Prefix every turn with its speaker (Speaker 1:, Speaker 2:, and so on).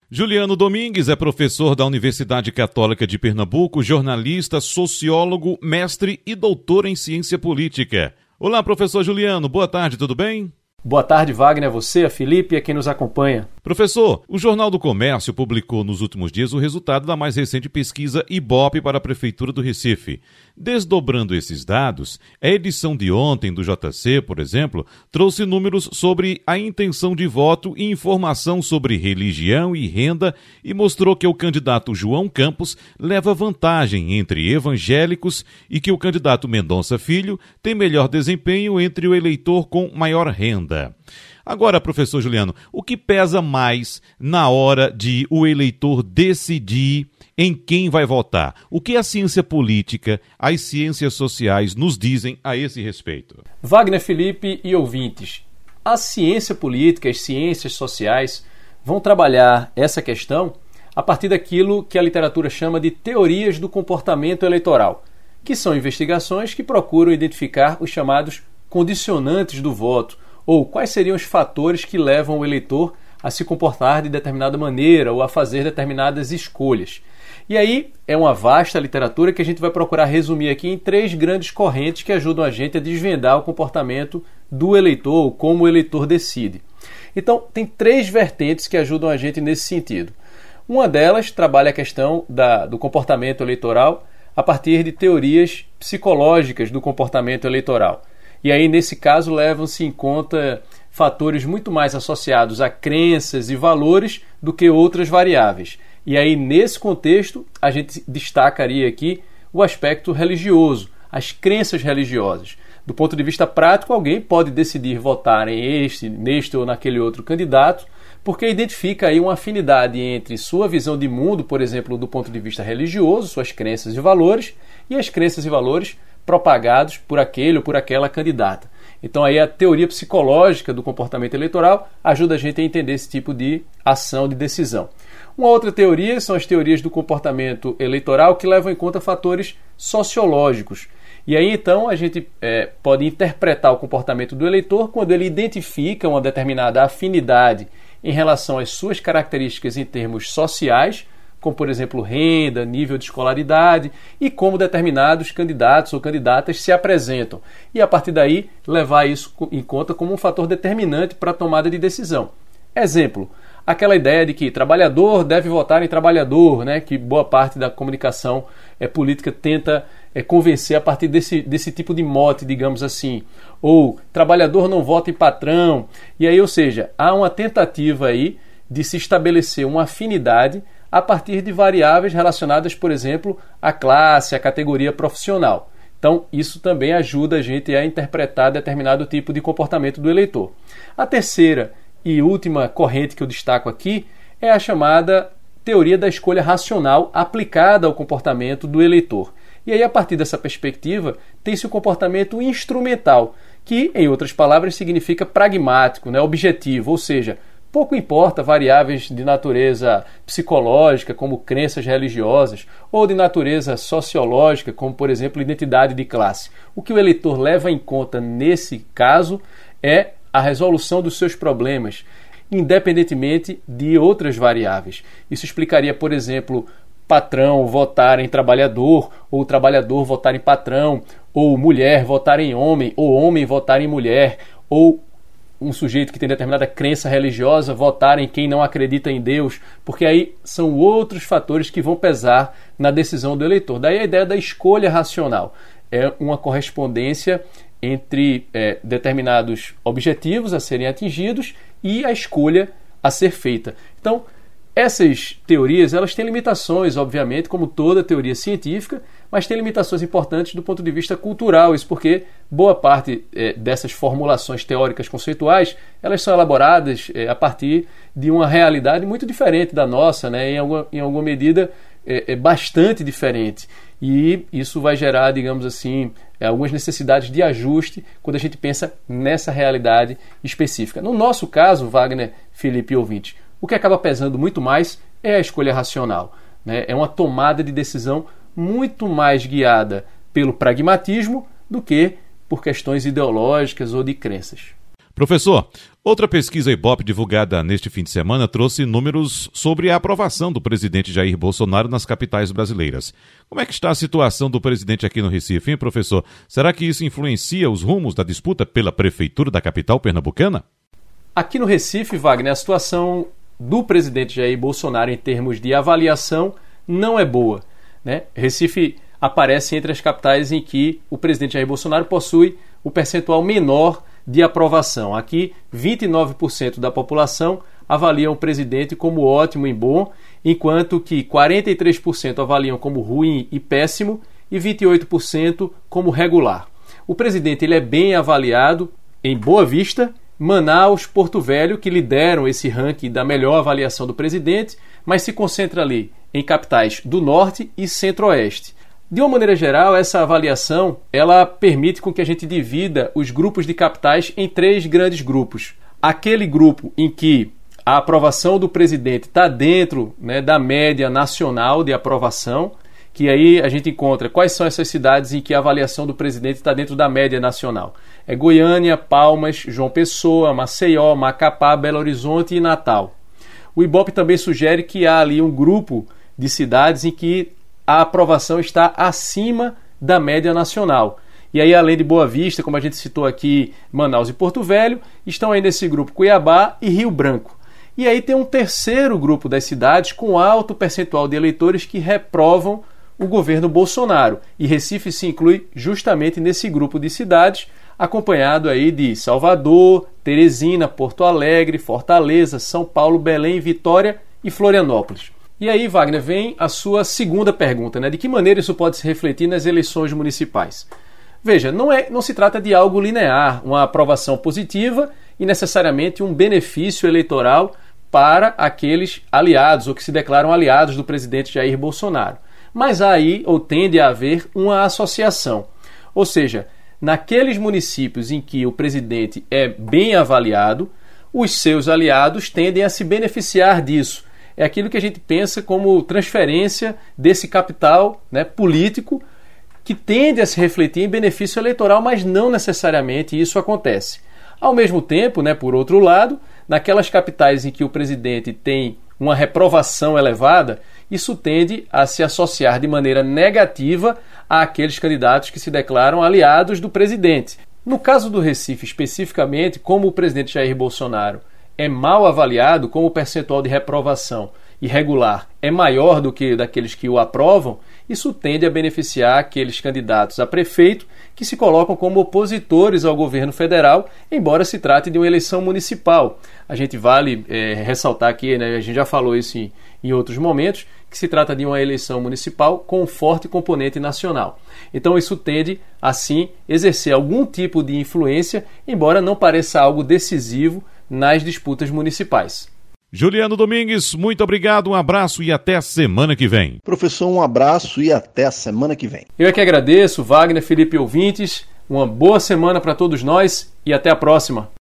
Speaker 1: Juliano Domingues é professor da Universidade Católica de Pernambuco, jornalista, sociólogo, mestre e doutor em ciência política. Olá, professor Juliano, boa tarde, tudo bem?
Speaker 2: Boa tarde, Wagner, a você, a Felipe e a quem nos acompanha.
Speaker 1: Professor, o Jornal do Comércio publicou nos últimos dias o resultado da mais recente pesquisa Ibope para a Prefeitura do Recife. Desdobrando esses dados, a edição de ontem do JC, por exemplo, trouxe números sobre a intenção de voto e informação sobre religião e renda e mostrou que o candidato João Campos leva vantagem entre evangélicos e que o candidato Mendonça Filho tem melhor desempenho entre o eleitor com maior renda. Agora, professor Juliano, o que pesa mais na hora de o eleitor decidir em quem vai votar? O que a ciência política, as ciências sociais nos dizem a esse respeito?
Speaker 2: Wagner, Felipe e ouvintes, a ciência política, as ciências sociais vão trabalhar essa questão a partir daquilo que a literatura chama de teorias do comportamento eleitoral, que são investigações que procuram identificar os chamados condicionantes do voto, ou quais seriam os fatores que levam o eleitor a se comportar de determinada maneira ou a fazer determinadas escolhas. E aí é uma vasta literatura que a gente vai procurar resumir aqui em 3 grandes correntes que ajudam a gente a desvendar o comportamento do eleitor ou como o eleitor decide. Então, tem 3 vertentes que ajudam a gente nesse sentido. Uma delas trabalha a questão do comportamento eleitoral a partir de teorias psicológicas do comportamento eleitoral. E aí, nesse caso, levam-se em conta fatores muito mais associados a crenças e valores do que outras variáveis. E aí, nesse contexto, a gente destacaria aqui o aspecto religioso, as crenças religiosas. Do ponto de vista prático, alguém pode decidir votar em neste ou naquele outro candidato, porque identifica aí uma afinidade entre sua visão de mundo, por exemplo, do ponto de vista religioso, suas crenças e valores, e as crenças e valores propagados por aquele ou por aquela candidata. Então aí a teoria psicológica do comportamento eleitoral ajuda a gente a entender esse tipo de ação de decisão. Uma outra teoria são as teorias do comportamento eleitoral que levam em conta fatores sociológicos. E aí então a gente pode interpretar o comportamento do eleitor quando ele identifica uma determinada afinidade em relação às suas características em termos sociais, como, por exemplo, renda, nível de escolaridade e como determinados candidatos ou candidatas se apresentam. E, a partir daí, levar isso em conta como um fator determinante para a tomada de decisão. Exemplo, aquela ideia de que trabalhador deve votar em trabalhador, né, que boa parte da comunicação política tenta convencer a partir desse tipo de mote, digamos assim. Ou trabalhador não vota em patrão. E aí, ou seja, há uma tentativa aí de se estabelecer uma afinidade a partir de variáveis relacionadas, por exemplo, à classe, à categoria profissional. Então, isso também ajuda a gente a interpretar determinado tipo de comportamento do eleitor. A terceira e última corrente que eu destaco aqui é a chamada teoria da escolha racional aplicada ao comportamento do eleitor. E aí, a partir dessa perspectiva, tem-se o comportamento instrumental, que, em outras palavras, significa pragmático, né, objetivo, ou seja, pouco importa variáveis de natureza psicológica, como crenças religiosas, ou de natureza sociológica, como, por exemplo, identidade de classe. O que o eleitor leva em conta nesse caso é a resolução dos seus problemas, independentemente de outras variáveis. Isso explicaria, por exemplo, patrão votar em trabalhador, ou trabalhador votar em patrão, ou mulher votar em homem, ou homem votar em mulher, ou um sujeito que tem determinada crença religiosa votar em quem não acredita em Deus, porque aí são outros fatores que vão pesar na decisão do eleitor. Daí a ideia da escolha racional. É uma correspondência entre determinados objetivos a serem atingidos e a escolha a ser feita. Então, essas teorias elas têm limitações, obviamente, como toda teoria científica, mas tem limitações importantes do ponto de vista cultural. Isso porque boa parte dessas formulações teóricas conceituais elas são elaboradas a partir de uma realidade muito diferente da nossa, né? Em alguma medida bastante diferente. E isso vai gerar, digamos assim, algumas necessidades de ajuste quando a gente pensa nessa realidade específica. No nosso caso, Wagner, Felipe e ouvinte, o que acaba pesando muito mais é a escolha racional, né? É uma tomada de decisão muito mais guiada pelo pragmatismo do que por questões ideológicas ou de crenças.
Speaker 1: Professor, outra pesquisa Ibope divulgada neste fim de semana trouxe números sobre a aprovação do presidente Jair Bolsonaro nas capitais brasileiras. Como é que está a situação do presidente aqui no Recife, hein, professor? Será que isso influencia os rumos da disputa pela prefeitura da capital pernambucana?
Speaker 2: Aqui no Recife, Wagner, a situação do presidente Jair Bolsonaro em termos de avaliação não é boa, né? Recife aparece entre as capitais em que o presidente Jair Bolsonaro possui o percentual menor de aprovação. Aqui, 29% da população avaliam o presidente como ótimo e bom, enquanto que 43% avaliam como ruim e péssimo e 28% como regular. O presidente ele é bem avaliado em Boa Vista, Manaus, Porto Velho, que lideram esse ranking da melhor avaliação do presidente, mas se concentra ali em capitais do Norte e Centro-Oeste. De uma maneira geral, essa avaliação ela permite com que a gente divida os grupos de capitais em 3 grandes grupos. Aquele grupo em que a aprovação do presidente está dentro, né, da média nacional de aprovação, que aí a gente encontra quais são essas cidades em que a avaliação do presidente está dentro da média nacional. É Goiânia, Palmas, João Pessoa, Maceió, Macapá, Belo Horizonte e Natal. O Ibope também sugere que há ali um grupo de cidades em que a aprovação está acima da média nacional. E aí, além de Boa Vista, como a gente citou aqui, Manaus e Porto Velho, estão aí nesse grupo Cuiabá e Rio Branco. E aí tem um terceiro grupo das cidades com alto percentual de eleitores que reprovam o governo Bolsonaro. E Recife se inclui justamente nesse grupo de cidades, acompanhado aí de Salvador, Teresina, Porto Alegre, Fortaleza, São Paulo, Belém, Vitória e Florianópolis. E aí, Wagner, vem a sua segunda pergunta, né? De que maneira isso pode se refletir nas eleições municipais? Veja, não se trata de algo linear, uma aprovação positiva e necessariamente um benefício eleitoral para aqueles aliados ou que se declaram aliados do presidente Jair Bolsonaro. Mas há aí, ou tende a haver, uma associação. Ou seja, naqueles municípios em que o presidente é bem avaliado, os seus aliados tendem a se beneficiar disso. É aquilo que a gente pensa como transferência desse capital, né, político que tende a se refletir em benefício eleitoral, mas não necessariamente isso acontece. Ao mesmo tempo, né, por outro lado, naquelas capitais em que o presidente tem uma reprovação elevada, isso tende a se associar de maneira negativa àqueles candidatos que se declaram aliados do presidente. No caso do Recife, especificamente, como o presidente Jair Bolsonaro é mal avaliado, como o percentual de reprovação irregular é maior do que daqueles que o aprovam, isso tende a beneficiar aqueles candidatos a prefeito que se colocam como opositores ao governo federal, embora se trate de uma eleição municipal. A gente vale ressaltar aqui, né, a gente já falou isso em outros momentos, que se trata de uma eleição municipal com um forte componente nacional. Então isso tende, assim, exercer algum tipo de influência, embora não pareça algo decisivo nas disputas municipais.
Speaker 1: Juliano Domingues, muito obrigado, um abraço e até a semana que vem.
Speaker 3: Professor, um abraço e até a semana que vem.
Speaker 2: Eu é que agradeço, Wagner, Felipe e ouvintes, uma boa semana para todos nós e até a próxima.